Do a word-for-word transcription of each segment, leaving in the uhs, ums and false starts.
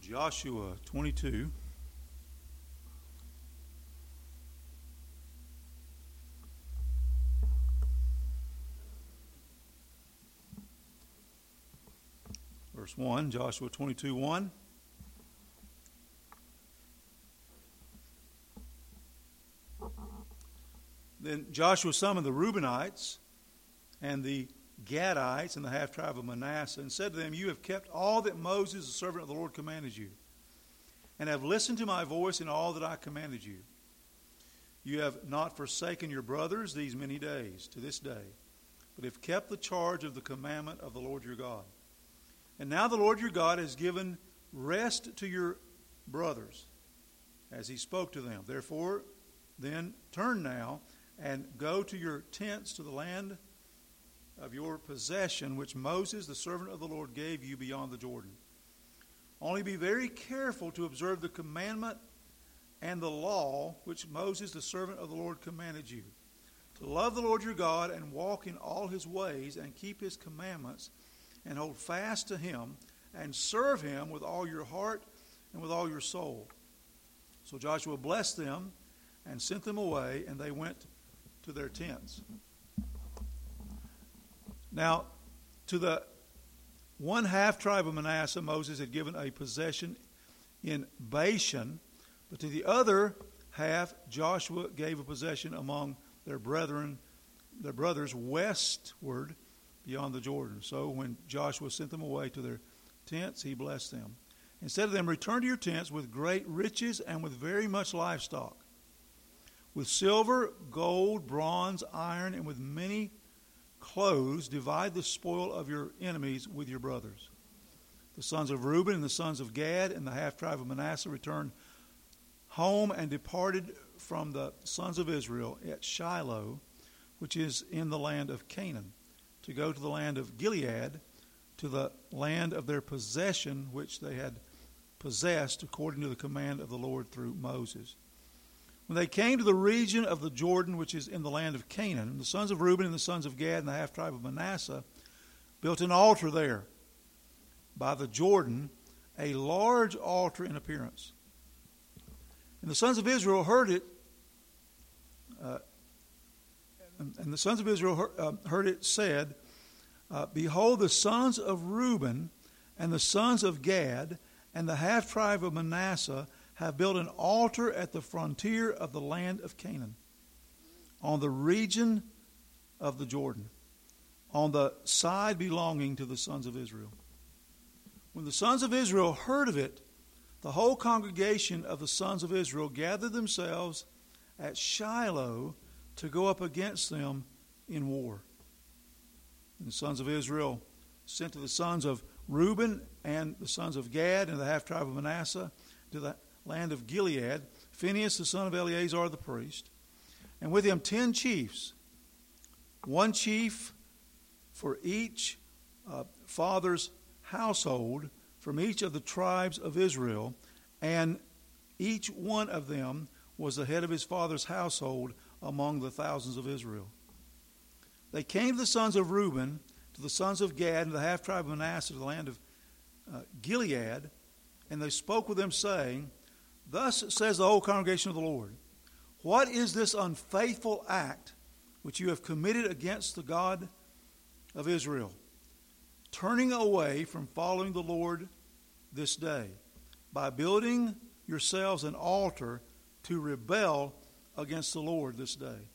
Joshua twenty-two. Verse one, Joshua twenty-two, one. Then Joshua summoned the Reubenites and the Gadites and the half-tribe of Manasseh, and said to them, You have kept all that Moses, the servant of the Lord, commanded you, and have listened to my voice in all that I commanded you. You have not forsaken your brothers these many days, to this day, but have kept the charge of the commandment of the Lord your God. And now the Lord your God has given rest to your brothers, as he spoke to them. Therefore, then, turn now, and go to your tents to the land of your possession, which Moses, the servant of the Lord, gave you beyond the Jordan. Only be very careful to observe the commandment and the law which Moses, the servant of the Lord, commanded you, to love the Lord your God and walk in all his ways and keep his commandments and hold fast to him and serve him with all your heart and with all your soul. So Joshua blessed them and sent them away, and they went to their tents. Now, to the one half tribe of Manasseh, Moses had given a possession in Bashan, but to the other half, Joshua gave a possession among their brethren, their brothers westward beyond the Jordan. So when Joshua sent them away to their tents, he blessed them. And said to them, Return to your tents with great riches and with very much livestock, with silver, gold, bronze, iron, and with many clothes. Divide the spoil of your enemies with your brothers. The sons of Reuben and the sons of Gad and the half-tribe of Manasseh returned home and departed from the sons of Israel at Shiloh, which is in the land of Canaan, to go to the land of Gilead, to the land of their possession, which they had possessed according to the command of the Lord through Moses. When they came to the region of the Jordan, which is in the land of Canaan, the sons of Reuben and the sons of Gad and the half-tribe of Manasseh built an altar there by the Jordan, a large altar in appearance. And the sons of Israel heard it, uh, and, and the sons of Israel heard, uh, heard it said, uh, Behold, the sons of Reuben and the sons of Gad and the half-tribe of Manasseh have built an altar at the frontier of the land of Canaan, on the region of the Jordan, on the side belonging to the sons of Israel. When the sons of Israel heard of it, the whole congregation of the sons of Israel gathered themselves at Shiloh to go up against them in war. And the sons of Israel sent to the sons of Reuben and the sons of Gad and the half-tribe of Manasseh to the land of Gilead, Phinehas the son of Eleazar the priest, and with him ten chiefs, one chief for each uh, father's household from each of the tribes of Israel, and each one of them was the head of his father's household among the thousands of Israel. They came to the sons of Reuben, to the sons of Gad, and the half-tribe of Manasseh, to the land of uh, Gilead, and they spoke with them, saying, Thus says the whole congregation of the Lord, What is this unfaithful act which you have committed against the God of Israel, turning away from following the Lord this day, by building yourselves an altar to rebel against the Lord this day?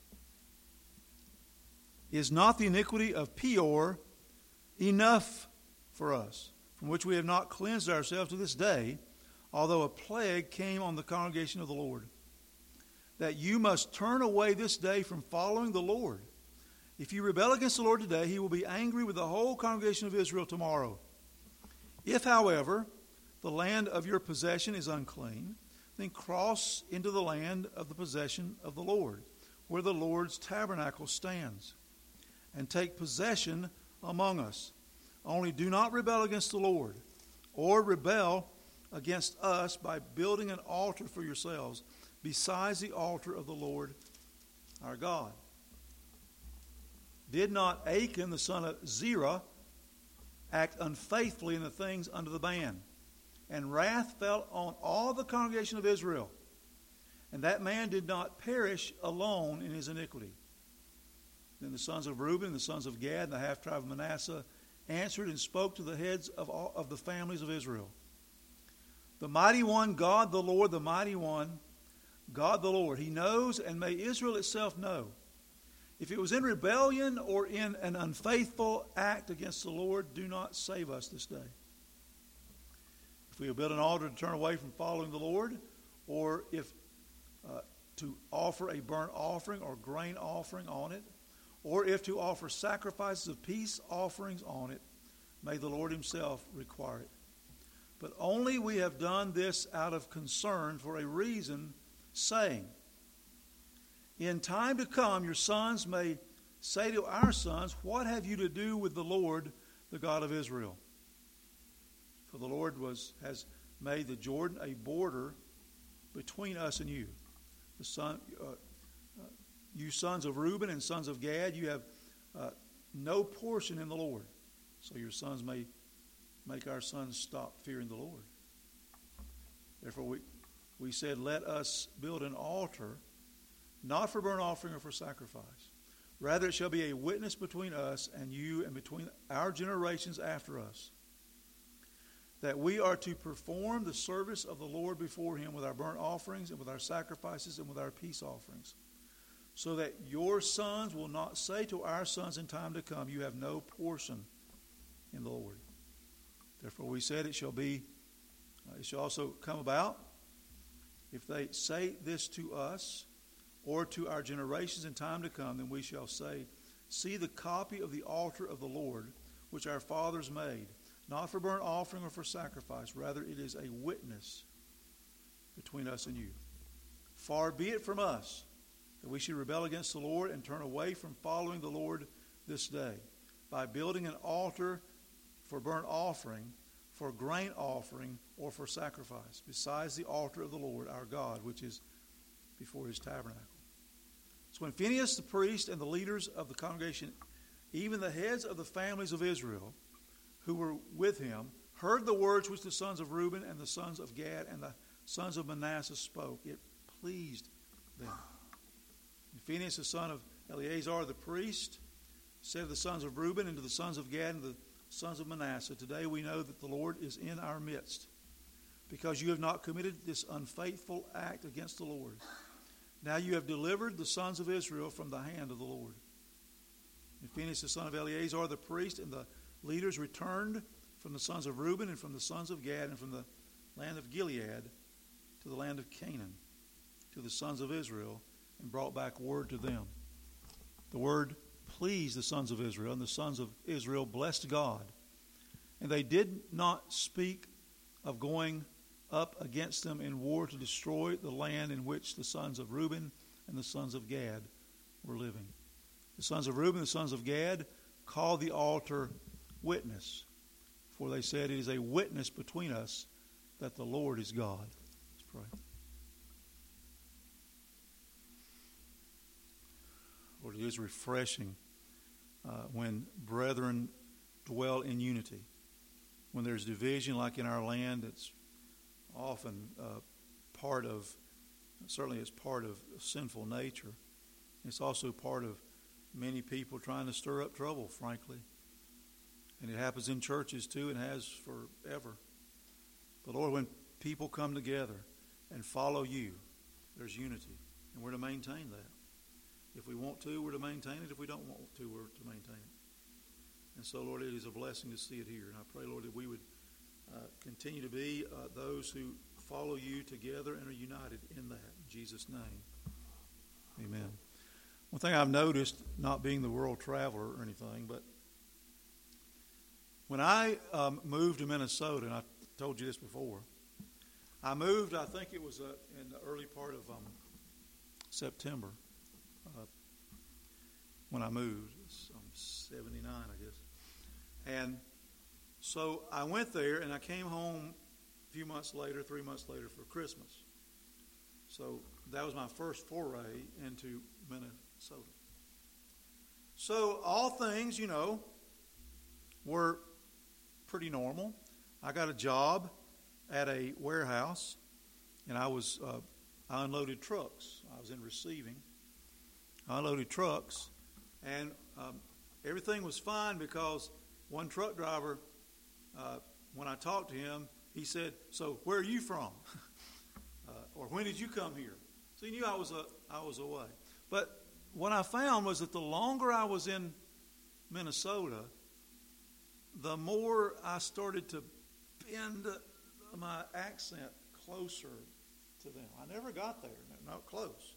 Is not the iniquity of Peor enough for us, from which we have not cleansed ourselves to this day, although a plague came on the congregation of the Lord, that you must turn away this day from following the Lord? If you rebel against the Lord today, he will be angry with the whole congregation of Israel tomorrow. If, however, the land of your possession is unclean, then cross into the land of the possession of the Lord, where the Lord's tabernacle stands, and take possession among us. Only do not rebel against the Lord, or rebel against us by building an altar for yourselves besides the altar of the Lord our God. Did not Achan the son of Zerah act unfaithfully in the things under the ban, And wrath fell on all the congregation of Israel. And that man did not perish alone in his iniquity. Then the sons of Reuben and the sons of Gad and the half-tribe of Manasseh answered and spoke to the heads of all of the families of Israel. The mighty one, God the Lord, the mighty one, God the Lord. He knows, and may Israel itself know. If it was in rebellion or in an unfaithful act against the Lord, do not save us this day. If we have built an altar to turn away from following the Lord, or if uh, to offer a burnt offering or grain offering on it, or if to offer sacrifices of peace offerings on it, may the Lord himself require it. But only we have done this out of concern for a reason, saying, in time to come your sons may say to our sons, what have you to do with the Lord, the God of Israel? For the Lord was has made the Jordan a border between us and you. The son, uh, uh, you sons of Reuben and sons of Gad, you have uh, no portion in the Lord. So your sons may make our sons stop fearing the Lord. Therefore we, we said, let us build an altar, not for burnt offering or for sacrifice. Rather it shall be a witness between us and you and between our generations after us, that we are to perform the service of the Lord before him with our burnt offerings and with our sacrifices and with our peace offerings, so that your sons will not say to our sons in time to come, you have no portion in the Lord. Therefore we said it shall be, uh, it shall also come about, if they say this to us or to our generations in time to come, then we shall say, see the copy of the altar of the Lord, which our fathers made, not for burnt offering or for sacrifice. Rather, it is a witness between us and you. Far be it from us that we should rebel against the Lord and turn away from following the Lord this day, by building an altar for burnt offering, for grain offering, or for sacrifice, besides the altar of the Lord our God, which is before his tabernacle. So when Phinehas the priest and the leaders of the congregation, even the heads of the families of Israel, who were with him, heard the words which the sons of Reuben and the sons of Gad and the sons of Manasseh spoke, it pleased them. And Phinehas the son of Eleazar the priest said to the sons of Reuben and to the sons of Gad and the sons of Manasseh, today we know that the Lord is in our midst, because you have not committed this unfaithful act against the Lord. Now you have delivered the sons of Israel from the hand of the Lord. And Phinehas the son of Eleazar the priest and the leaders returned from the sons of Reuben and from the sons of Gad and from the land of Gilead to the land of Canaan, to the sons of Israel, and brought back word to them. The word pleased the sons of Israel, and the sons of Israel blessed God. And they did not speak of going up against them in war to destroy the land in which the sons of Reuben and the sons of Gad were living. The sons of Reuben and the sons of Gad called the altar witness, for they said, it is a witness between us that the Lord is God. Let's pray. Lord, it is refreshing uh, when brethren dwell in unity. When there's division, like in our land, it's often uh, part of, certainly it's part of sinful nature. It's also part of many people trying to stir up trouble, frankly. And it happens in churches too, and has forever. But Lord, when people come together and follow you, there's unity. And we're to maintain that. If we want to, we're to maintain it. If we don't want to, we're to maintain it. And so, Lord, it is a blessing to see it here. And I pray, Lord, that we would uh, continue to be uh, those who follow you together and are united in that. In Jesus' name, amen. One thing I've noticed, not being the world traveler or anything, but when I um, moved to Minnesota, and I told you this before, I moved, I think it was uh, in the early part of um, September uh, when I moved. It's um, seventy-nine, I guess. And so I went there, and I came home a few months later, three months later for Christmas. So that was my first foray into Minnesota. So all things, you know, were pretty normal. I got a job at a warehouse, and I was uh, I unloaded trucks. I was in receiving. I unloaded trucks, and um, everything was fine because one truck driver, uh, when I talked to him, he said, "So where are you from?" uh, or "When did you come here?" So he knew I was a, I was away. But what I found was that the longer I was in Minnesota, the more I started to bend my accent closer to them. I never got there, not close.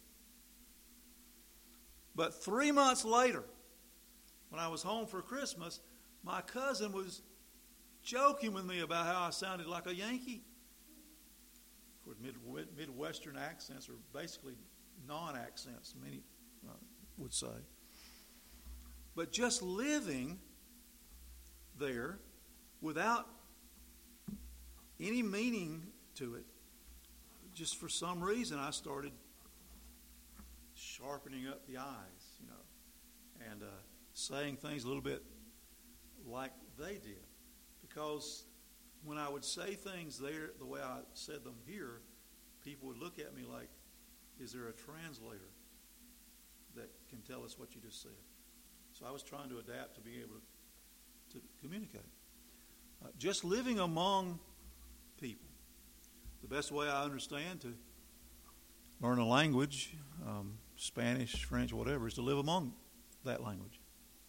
But three months later, when I was home for Christmas, my cousin was joking with me about how I sounded like a Yankee. Of course, Mid- Midwestern accents are basically non-accents, many uh, would say. But just living there without any meaning to it, just for some reason I started sharpening up the eyes, you know, and uh, saying things a little bit like they did. Because when I would say things there the way I said them here, people would look at me like, is there a translator that can tell us what you just said? So I was trying to adapt to being able to, to communicate. Uh, just living among people. The best way I understand to learn a language, um, Spanish, French, whatever, is to live among that language.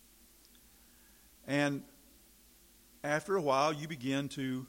And after a while, you begin to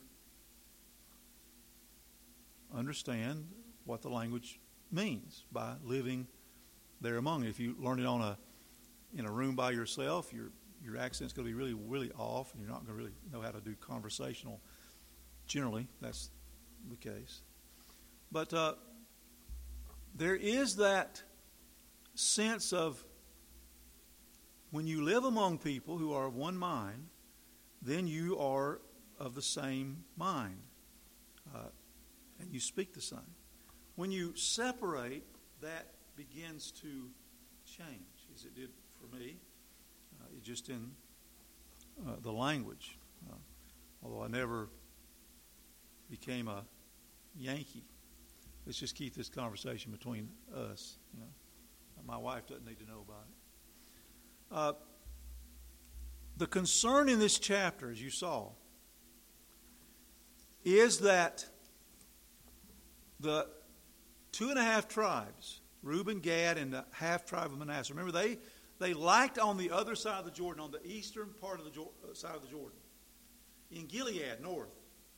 understand what the language means by living there among it. If you learn it on a in a room by yourself, your your accent's going to be really, really off, and you're not going to really know how to do conversational. Generally, that's the case. But uh, there is that sense of when you live among people who are of one mind, then you are of the same mind, uh, and you speak the same. When you separate, that begins to change, as it did for me, uh, just in uh, the language. Uh, although I never became a Yankee. Let's just keep this conversation between us. You know, my wife doesn't need to know about it. Uh, the concern in this chapter, as you saw, is that the two and a half tribes, Reuben, Gad, and the half tribe of Manasseh. Remember, they they lacked on the other side of the Jordan, on the eastern part of the uh, side of the Jordan, in Gilead, north.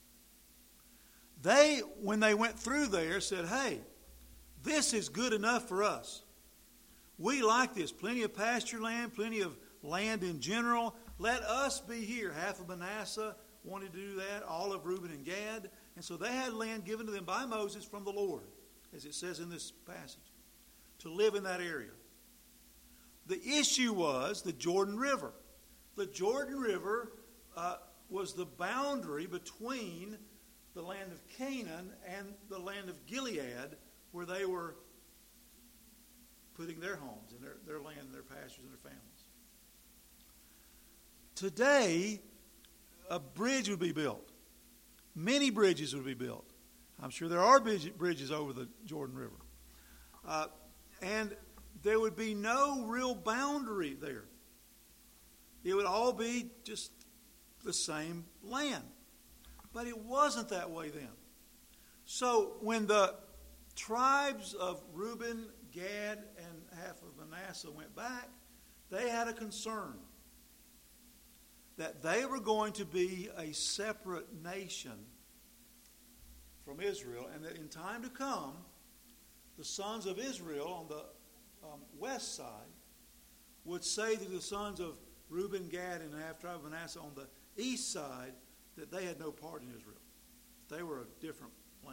They, when they went through there, said, "Hey, this is good enough for us. We like this. Plenty of pasture land, plenty of land in general. Let us be here." Half of Manasseh wanted to do that, all of Reuben and Gad. And so they had land given to them by Moses from the Lord, as it says in this passage, to live in that area. The issue was the Jordan River. The Jordan River uh, was the boundary between the land of Canaan and the land of Gilead, where they were putting their homes and their, their land and their pastures and their families. Today, a bridge would be built. Many bridges would be built. I'm sure there are bridges over the Jordan River. Uh, and there would be no real boundary there. It would all be just the same land. But it wasn't that way then. So when the tribes of Reuben, Gad, and half of Manasseh went back, they had a concern that they were going to be a separate nation from Israel, and that in time to come, the sons of Israel on the um, west side would say to the sons of Reuben, Gad, and the half-tribe of Manasseh on the east side that they had no part in Israel. They were a different land.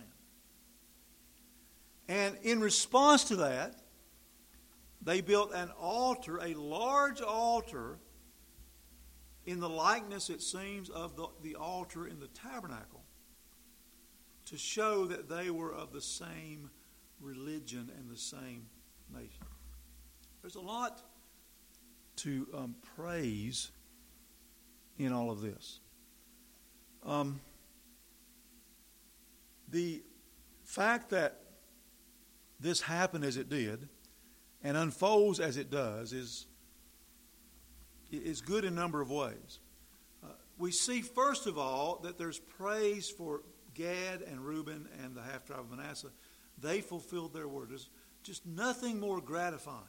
And in response to that, they built an altar, a large altar, in the likeness, it seems, of the, the altar in the tabernacle, to show that they were of the same religion and the same nation. There's a lot to um, praise in all of this. Um, the fact that this happened as it did and unfolds as it does is, is good in a number of ways. Uh, we see, first of all, that there's praise for Gad and Reuben and the half-tribe of Manasseh. They fulfilled their word. There's just nothing more gratifying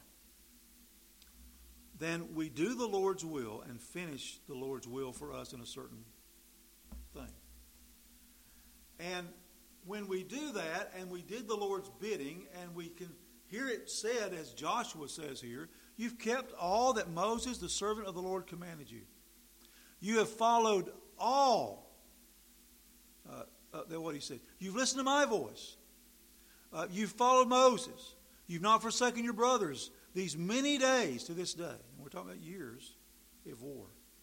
than we do the Lord's will and finish the Lord's will for us in a certain thing. And when we do that and we did the Lord's bidding and we can hear it said, as Joshua says here, you've kept all that Moses, the servant of the Lord, commanded you. You have followed all uh, uh, what he said. You've listened to my voice. Uh, you've followed Moses. You've not forsaken your brothers these many days to this day. And we're talking about years of war.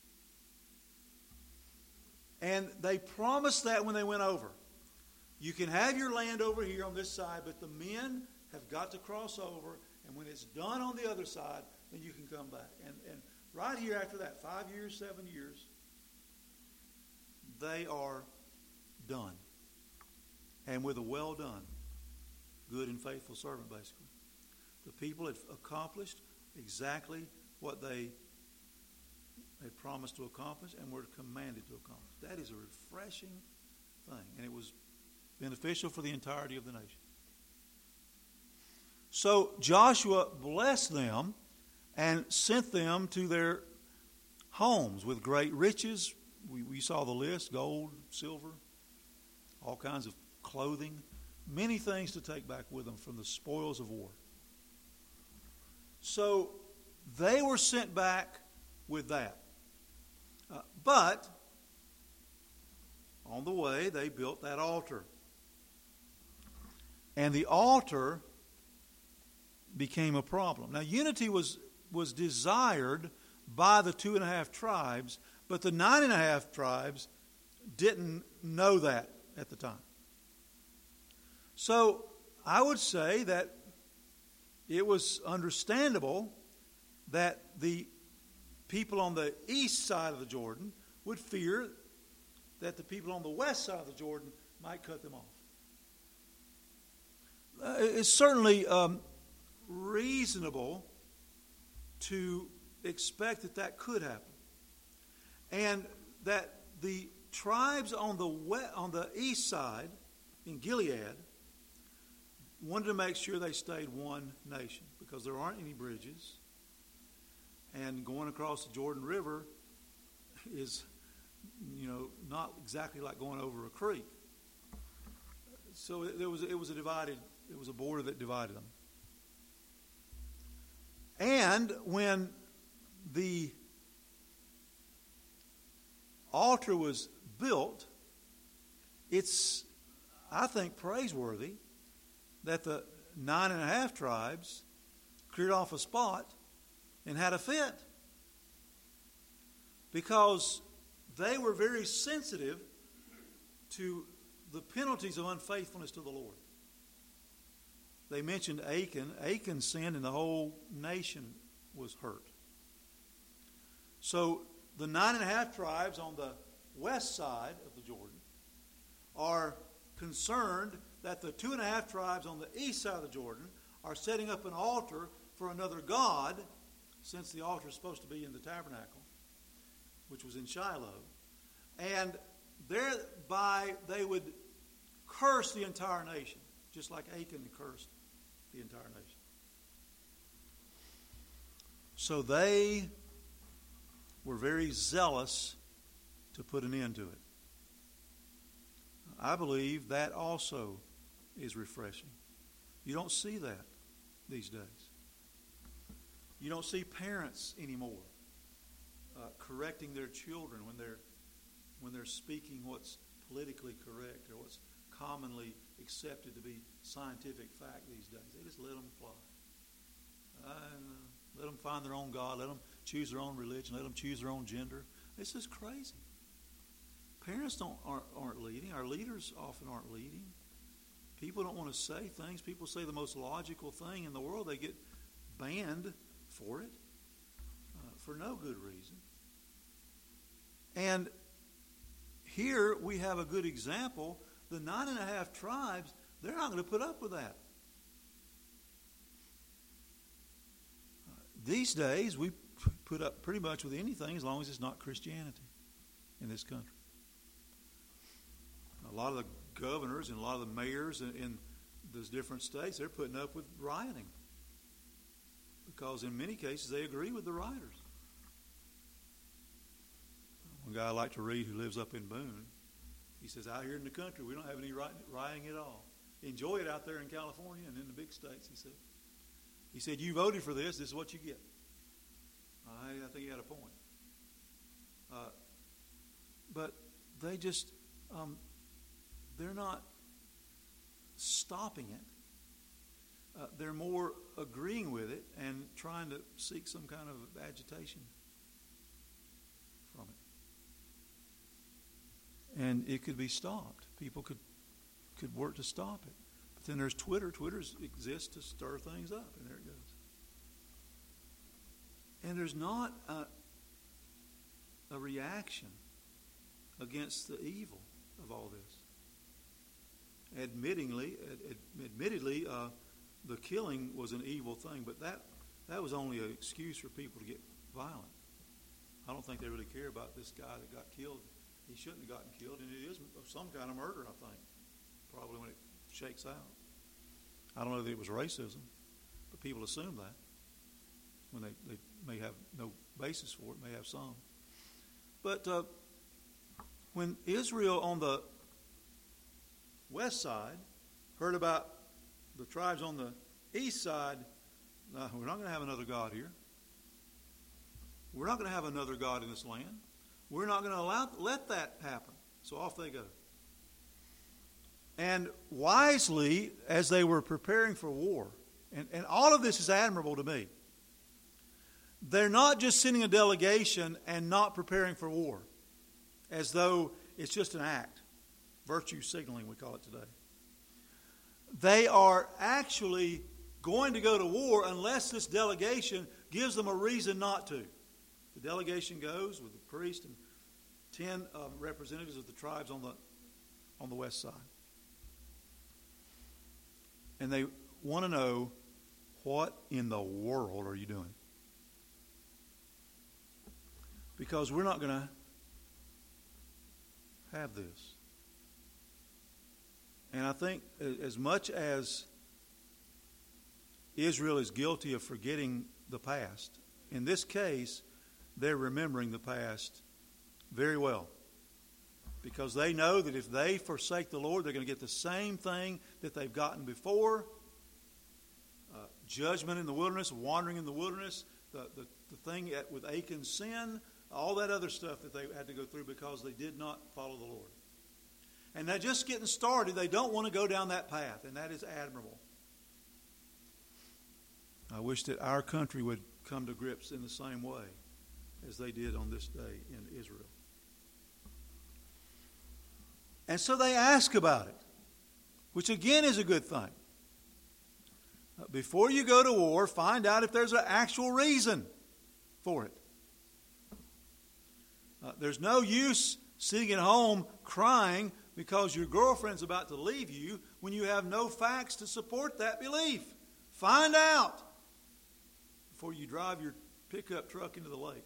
And they promised that when they went over. You can have your land over here on this side, but the men have got to cross over, and when it's done on the other side, then you can come back. And, and right here after that, five years, seven years, they are done. And with a well done, good and faithful servant, basically. The people had accomplished exactly what they had promised to accomplish and were commanded to accomplish. That is a refreshing thing, and it was beneficial for the entirety of the nation. So Joshua blessed them and sent them to their homes with great riches. We, we saw the list: gold, silver, all kinds of clothing, many things to take back with them from the spoils of war. So they were sent back with that. Uh, but on the way, they built that altar. And the altar became a problem. Now, unity was, was desired by the two and a half tribes, but the nine and a half tribes didn't know that at the time. So I would say that it was understandable that the people on the east side of the Jordan would fear that the people on the west side of the Jordan might cut them off. Uh, it's certainly um, reasonable to expect that that could happen, and that the tribes on the west, on the east side in Gilead wanted to make sure they stayed one nation because there aren't any bridges, and going across the Jordan River is, you know, not exactly like going over a creek. So it, it was it was a divided. It was a border that divided them. And when the altar was built, it's, I think, praiseworthy that the nine and a half tribes cleared off a spot and had a fit, because they were very sensitive to the penalties of unfaithfulness to the Lord. They mentioned Achan. Achan sinned and the whole nation was hurt. So the nine and a half tribes on the west side of the Jordan are concerned that the two and a half tribes on the east side of the Jordan are setting up an altar for another god, since the altar is supposed to be in the tabernacle, which was in Shiloh. And thereby they would curse the entire nation, just like Achan cursed the entire nation. So they were very zealous to put an end to it. I believe that also is refreshing. You don't see that these days. You don't see parents anymore uh, correcting their children when they're when they're speaking what's politically correct or what's commonly accepted to be scientific fact these days. They just let them fly. Uh, let them find their own God. Let them choose their own religion. Let them choose their own gender. This is crazy. Parents don't aren't, aren't leading. Our leaders often aren't leading. People don't want to say things. People say the most logical thing in the world. They get banned for it uh, for no good reason. And here we have a good example. The the nine and a half tribes, they're not going to put up with that. These days, we put up pretty much with anything as long as it's not Christianity in this country. A lot of the governors and a lot of the mayors in, in those different states, they're putting up with rioting because in many cases they agree with the rioters. One guy I like to read who lives up in Boone, he says, out here in the country, we don't have any rioting at all. Enjoy it out there in California and in the big states, he said. He said, you voted for this, this is what you get. I, I think he had a point. Uh, but they just, um, they're not stopping it. Uh, they're more agreeing with it and trying to seek some kind of agitation from it. And it could be stopped. People could could work to stop it. But then there's Twitter. Twitter exists to stir things up, and there it goes. And there's not a, a reaction against the evil of all this. Admittingly, ad, admittedly, uh, the killing was an evil thing, but that that was only an excuse for people to get violent. I don't think they really care about this guy that got killed. He shouldn't have gotten killed, and it is some kind of murder, I think, probably when it shakes out. I don't know that it was racism, but people assume that when they, they may have no basis for it, may have some. But uh, when Israel on the west side heard about the tribes on the east side, no, we're not going to have another God here. We're not going to have another God in this land. We're not going to allow let that happen. So off they go. And wisely, as they were preparing for war, and, and all of this is admirable to me, they're not just sending a delegation and not preparing for war, as though it's just an act. Virtue signaling, we call it today. They are actually going to go to war unless this delegation gives them a reason not to. The delegation goes with the priest and ten uh, representatives of the tribes on the on the west side. And they want to know, what in the world are you doing? Because we're not going to have this. And I think as much as Israel is guilty of forgetting the past, in this case, they're remembering the past very well. Because they know that if they forsake the Lord, they're going to get the same thing that they've gotten before. Uh, judgment in the wilderness, wandering in the wilderness, the, the, the thing at, with Achan's sin, all that other stuff that they had to go through because they did not follow the Lord. And they're just getting started. They don't want to go down that path, and that is admirable. I wish that our country would come to grips in the same way as they did on this day in Israel. And so they ask about it, which again is a good thing. Before you go to war, find out if there's an actual reason for it. Uh, there's no use sitting at home crying because your girlfriend's about to leave you when you have no facts to support that belief. Find out before you drive your pickup truck into the lake.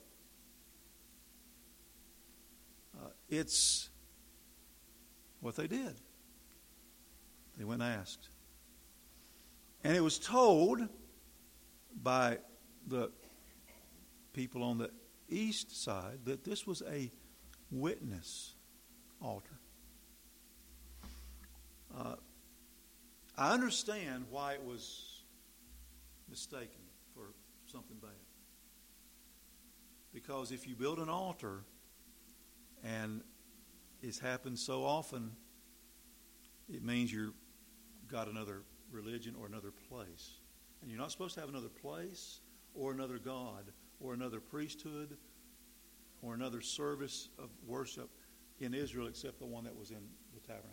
Uh, it's what they did. They went and asked. And it was told by the people on the east side that this was a witness altar. Uh, I understand why it was mistaken for something bad. Because if you build an altar, and it's happened so often, it means you've got another religion or another place. And you're not supposed to have another place or another God or another priesthood or another service of worship in Israel except the one that was in the tabernacle.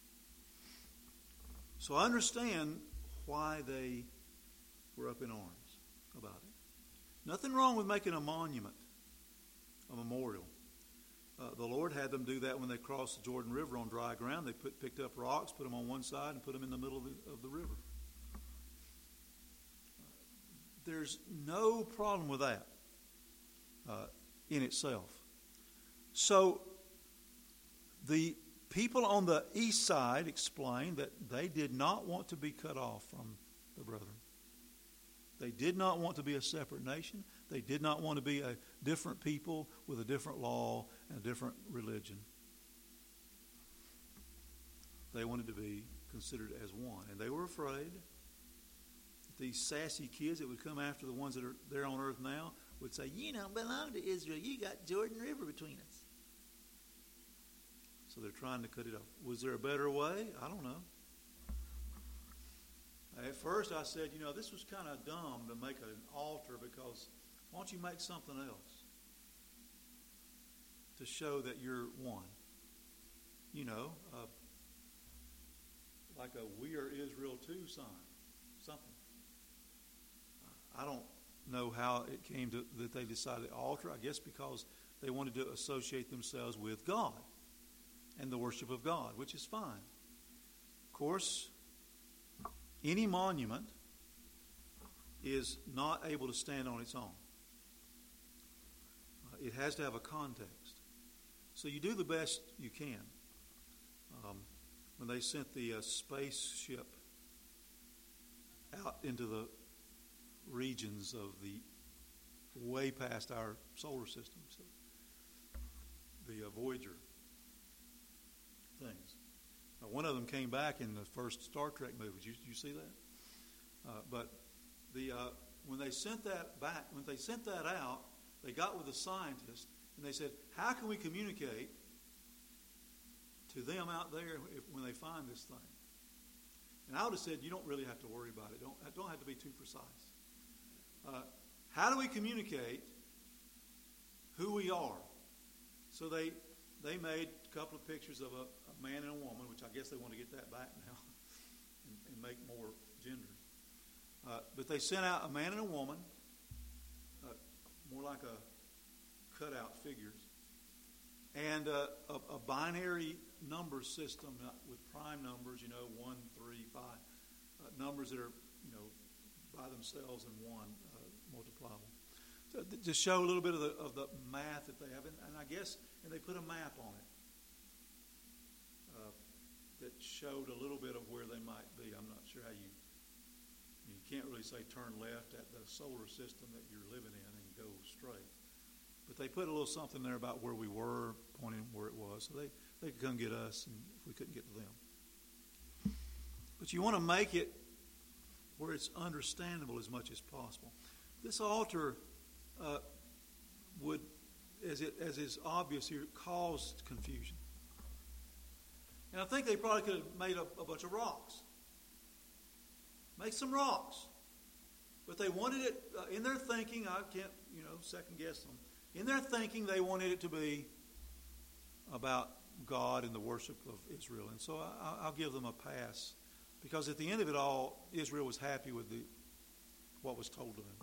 So I understand why they were up in arms about it. Nothing wrong with making a monument, a memorial. Uh, the Lord had them do that when they crossed the Jordan River on dry ground. They put, picked up rocks, put them on one side, and put them in the middle of the, of the river. There's no problem with that uh, in itself. So the people on the east side explained that they did not want to be cut off from the brethren. They did not want to be a separate nation. They did not want to be a different people with a different law and a different religion. They wanted to be considered as one. And they were afraid that these sassy kids that would come after the ones that are there on earth now would say, "You don't belong to Israel. You got Jordan River between us." So they're trying to cut it off. Was there a better way? I don't know. At first I said, you know, this was kind of dumb to make an altar, because why don't you make something else to show that you're one? You know, uh, like a "We Are Israel Too" sign, something. I don't know how it came to that they decided altar. I guess because they wanted to associate themselves with God and the worship of God, which is fine. Of course, any monument is not able to stand on its own. Uh, it has to have a context. So you do the best you can. Um, when they sent the uh, spaceship out into the regions of the way past our solar system, so the uh, Voyager things. Now, one of them came back in the first Star Trek movie. Did you, did you see that? Uh, but the uh, when they sent that back, when they sent that out, they got with the scientists and they said, "How can we communicate to them out there if, when they find this thing?" And I would have said, "You don't really have to worry about it. Don't don't have to be too precise. Uh, how do we communicate who we are?" So they they made a couple of pictures of a, a man and a woman, which I guess they want to get that back now and, and make more gender. Uh, but they sent out a man and a woman, uh, more like a cutout figures, and uh, a, a binary number system uh, with prime numbers, you know, one, three, five, uh, numbers that are, you know, by themselves and one uh, multipliable. So th- to show a little bit of the of the math that they have, and, and I guess, and they put a map on it uh, that showed a little bit of where they might be. I'm not sure how you. You can't really say turn left at the solar system that you're living in and go straight. But they put a little something there about where we were, pointing where it was, so they they could come get us, and if we couldn't get to them. But you want to make it where it's understandable as much as possible. This altar uh, would, as it as is obvious here, cause confusion. And I think they probably could have made a, a bunch of rocks. Make some rocks. But they wanted it, uh, in their thinking, I can't, you know, second guess them. In their thinking, they wanted it to be about God and the worship of Israel. And so I, I'll give them a pass. Because at the end of it all, Israel was happy with the what was told to them.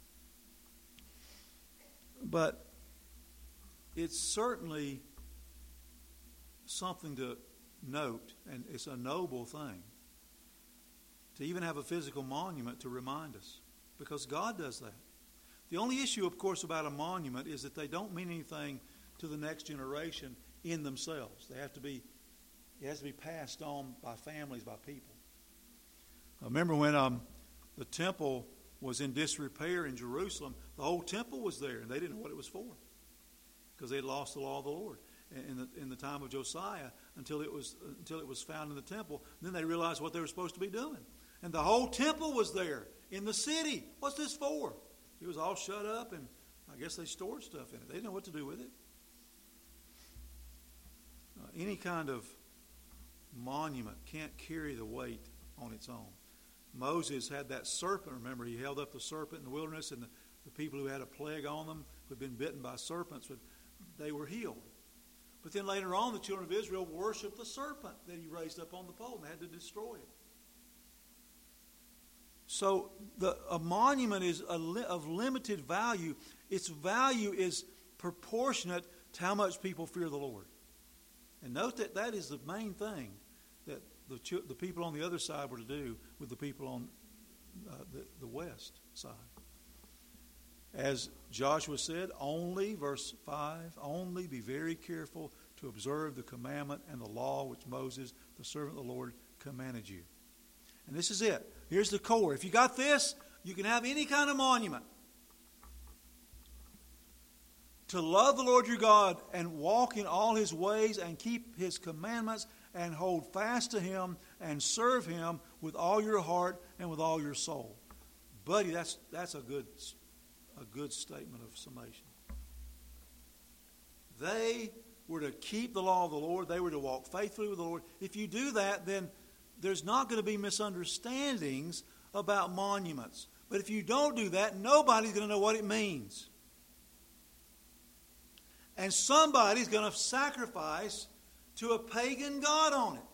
But it's certainly something to note, and it's a noble thing to even have a physical monument to remind us, because God does that. The only issue, of course, about a monument is that they don't mean anything to the next generation in themselves. They have to be, it has to be passed on by families, by people. I remember when um, the temple was in disrepair in Jerusalem, the whole temple was there, and they didn't know what it was for, because they had lost the law of the Lord in the in the time of Josiah until it was until it was found in the temple. Then they realized what they were supposed to be doing, and the whole temple was there in the city. What's this for? It was all shut up, and I guess they stored stuff in it. They didn't know what to do with it. Uh, any kind of monument can't carry the weight on its own. Moses had that serpent. Remember, he held up the serpent in the wilderness, and the, the people who had a plague on them, who had been bitten by serpents, would, they were healed. But then later on, the children of Israel worshiped the serpent that he raised up on the pole, and they had to destroy it. So the, a monument is a li- of limited value. Its value is proportionate It's how much people fear the Lord. And note that that is the main thing that the, the people on the other side were to do with the people on uh, the, the west side. As Joshua said, only, verse five, only be very careful to observe the commandment and the law which Moses, the servant of the Lord, commanded you. And this is it. Here's the core. If you got this, you can have any kind of monument. To love the Lord your God and walk in all His ways and keep His commandments and hold fast to Him and serve Him with all your heart and with all your soul. Buddy, that's that's a good a good statement of summation. They were to keep the law of the Lord. They were to walk faithfully with the Lord. If you do that, then there's not going to be misunderstandings about monuments. But if you don't do that, nobody's going to know what it means. And somebody's going to sacrifice to a pagan god on it.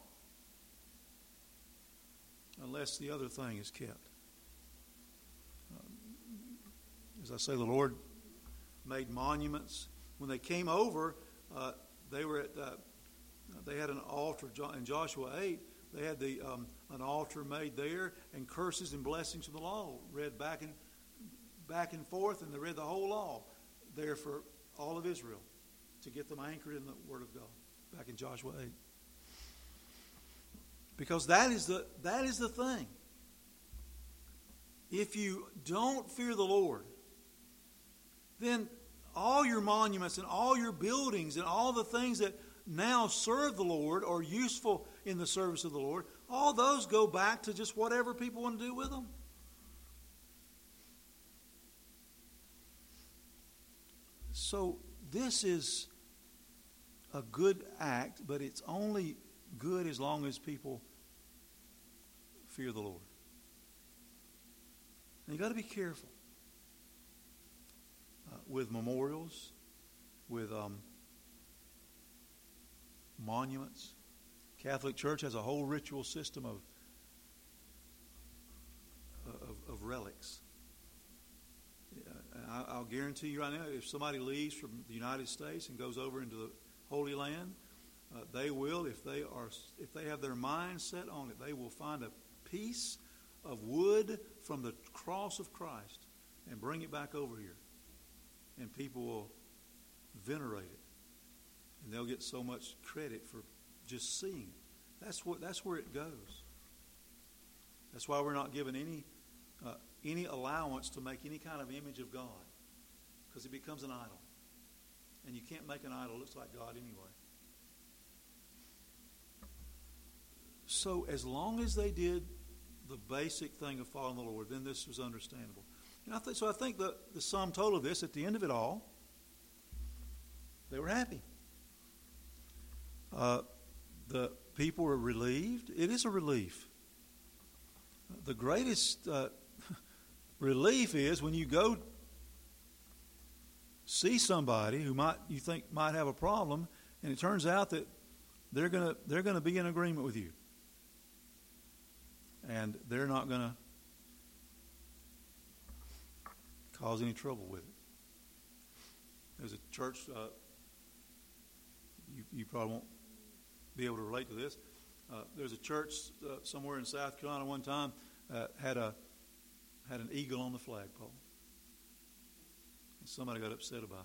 Unless the other thing is kept. Um, as I say, the Lord made monuments. When they came over, uh, they were at. Uh, they had an altar in Joshua eight. They had the um, an altar made there, and curses and blessings from the law read back and back and forth, and they read the whole law there for all of Israel to get them anchored in the Word of God. Back in Joshua eight, because that is the that is the thing. If you don't fear the Lord, then all your monuments and all your buildings and all the things that now serve the Lord or useful in the service of the Lord, all those go back to just whatever people want to do with them. So this is a good act, but it's only good as long as people fear the Lord. And you've got to be careful uh, with memorials, with um, monuments. Catholic Church has a whole ritual system of, of, of relics. I, I'll guarantee you right now, if somebody leaves from the United States and goes over into the Holy Land, uh, they will, if they are, if they have their mind set on it, they will find a piece of wood from the cross of Christ and bring it back over here, and people will venerate it, and they'll get so much credit for just seeing it. That's what. That's where it goes. That's why we're not given any uh, any allowance to make any kind of image of God, because it becomes an idol. And you can't make an idol that looks like God anyway. So as long as they did the basic thing of following the Lord, then this was understandable. And I th- so I think the, the sum total of this, at the end of it all, they were happy. Uh, the people were relieved. It is a relief. The greatest uh, relief is when you go see somebody who might you think might have a problem, and it turns out that they're gonna they're gonna be in agreement with you, and they're not gonna cause any trouble with it. There's a church. Uh, you you probably won't be able to relate to this. Uh, there's a church uh, somewhere in South Carolina one time uh, had a had an eagle on the flagpole. Somebody got upset about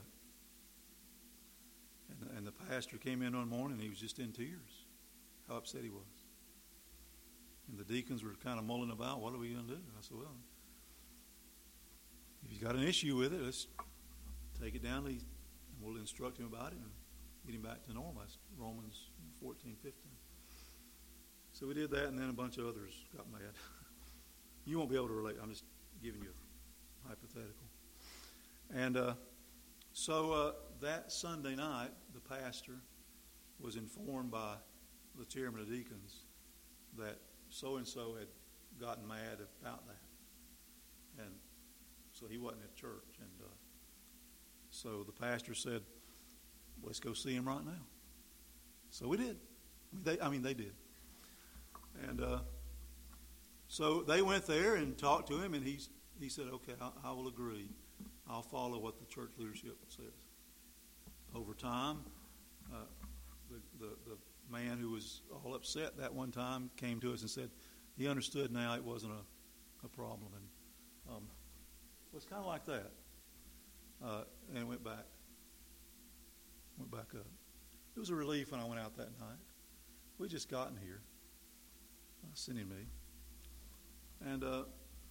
it. And, and the pastor came in one morning and he was just in tears. How upset he was. And the deacons were kind of mulling about, what are we going to do? And I said, well, if he's got an issue with it, let's take it down and we'll instruct him about it and get him back to normal. That's Romans fourteen, fifteen. So we did that, and then a bunch of others got mad. You won't be able to relate. I'm just giving you a hypothetical. And uh, so uh, that Sunday night, the pastor was informed by the chairman of deacons that so-and-so had gotten mad about that. And so he wasn't at church. And uh, so the pastor said, let's go see him right now. So we did. I mean, they, I mean, they did. And uh, so they went there and talked to him, and he's, he said, okay, I, I will agree. I'll follow what the church leadership says. over time, uh, the, the, the man who was all upset that one time came to us and said he understood now it wasn't a, a problem. And um, it was kind of like that. Uh, and went back. Went back up. It was a relief when I went out that night. We just gotten here. Uh, Cindy and me. And uh,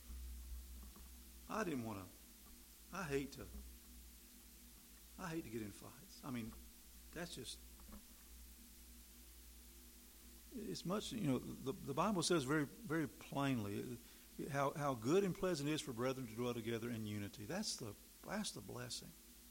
I didn't want to. I hate to. I hate to get in fights. I mean, that's just. It's much, you know, the, the Bible says very, very plainly how, how good and pleasant it is for brethren to dwell together in unity. That's the that's the blessing.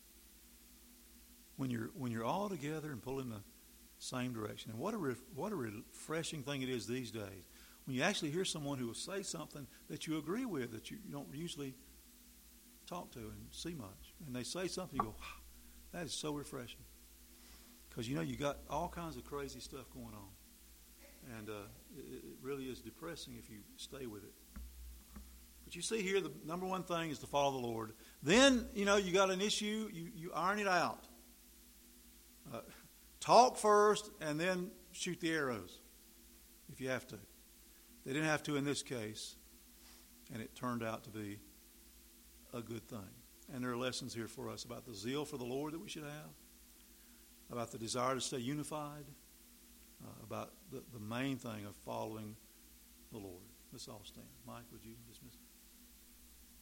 When you're when you're all together and pulling the same direction. And what a ref, what a refreshing thing it is these days when you actually hear someone who will say something that you agree with, that you, you don't usually talk to and see much, and they say something, you go, wow, that is so refreshing. Because you know you got all kinds of crazy stuff going on, and uh, it, it really is depressing if you stay with it. But you see here, the number one thing is to follow the Lord. Then, you know, you got an issue, you, you iron it out. Uh, talk first and then shoot the arrows if you have to. They didn't have to in this case, and it turned out to be a good thing. And there are lessons here for us about the zeal for the Lord that we should have, about the desire to stay unified, uh, about the, the main thing of following the Lord. Let's all stand. Mike, would you dismiss?